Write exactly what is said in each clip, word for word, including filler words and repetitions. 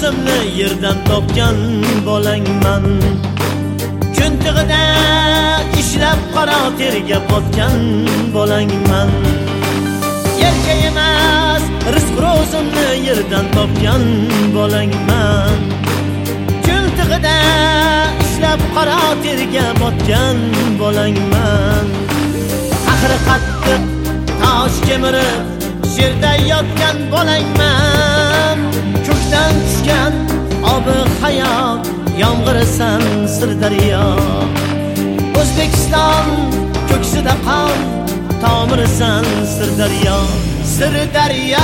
o'zimni yerdan topgan bolangman. Kun tig'ida ishlab qora terga botgan bolangman. Yerga emas, rizq o'zimni yerdan topgan bolangman. Kun tig'ida ishlab qora terga botgan bolangman. Qahri qattiq tosh kemirib yerda yotgan bolangman. Ko'kdan tushgan obi hayot, yomg'irsan Sirdaryo. O'zbekiston ko'ksida qon, tomirisan Sirdaryo. Sirdaryo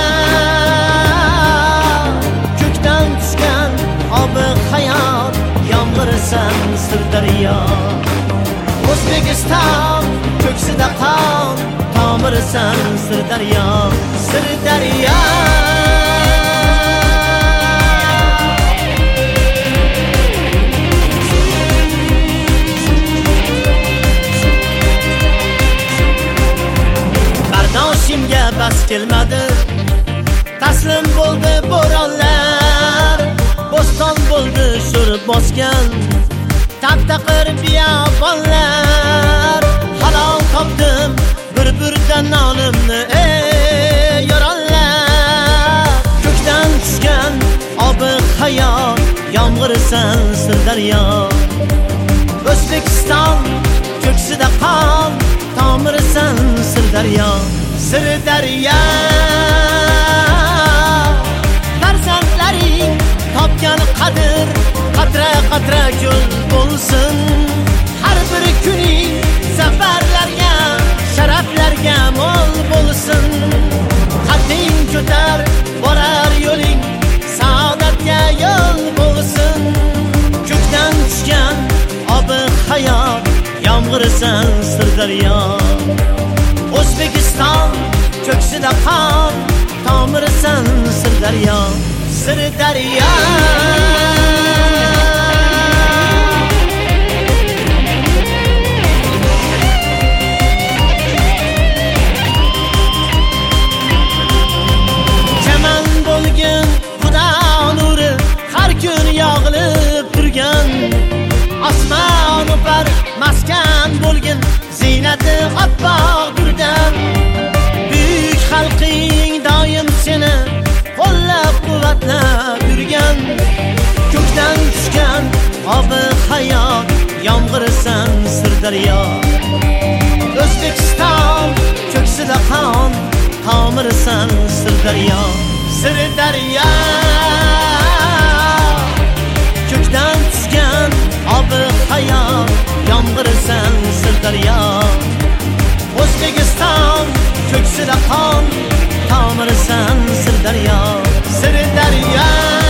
ko'kdan tushgan obi hayot, yomg'irsan Sirdaryo. O'zbekiston ko'ksida qon, tomirisan Sirdaryo. Sirdaryo bardoshimga bas kelmadi, taslim bo'ldi bo'ronlar. Bo'ston bo'ldi sho'r bosgan taptaqir biyobonlar. Halol topdim bir-birdan nonimni, ey yoronlar. Ko'kdan tushgan obi hayot, yomg'irsan Sirdaryo. O'zbekiston ko'ksida qon, tomirisan Sirdaryo. Sirdaryo farzandlaring topgan qadr, qatra qatra ko'l bo'lsin. Har bir kuning zafarlarga, sharaflarga mo'l bo'lsin. Qadding ko'tar, borar yo'ling saodatga yo'l bo'lsin. Ko'kdan tushgan obi hayot, yomg'irsan Sirdaryo. O'zbekiston ko'ksida qon, tomirisan Sirdaryo. Sirdaryo chaman bo'lgin Xudo nuri, har kun yog'ilib turgan. Osmon upar maskan bo'lgin, ziynati oppoq guldan. Buyuk xalqing doim seni qo'llab quvvatlab yurgan. Ko'kdan tushgan obi hayot, yomg'irsan Sirdaryo. O'zbekiston ko'ksida qon, tomirisan Sirdaryo. Sirdaryo ko'kdan tushgan obi hayot, yomg'irsan Sirdaryo. O'zbekiston ko'ksida qon, tomirisan Sirdaryo. Sirdaryo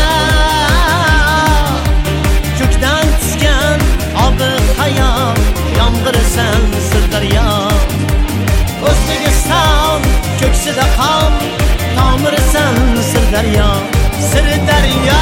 ko'kdan tushgan obi hayot, yomg'irsan Sirdaryo. O'zbekiston ko'ksida qon, tomirisan Sirdaryo. Sirdaryo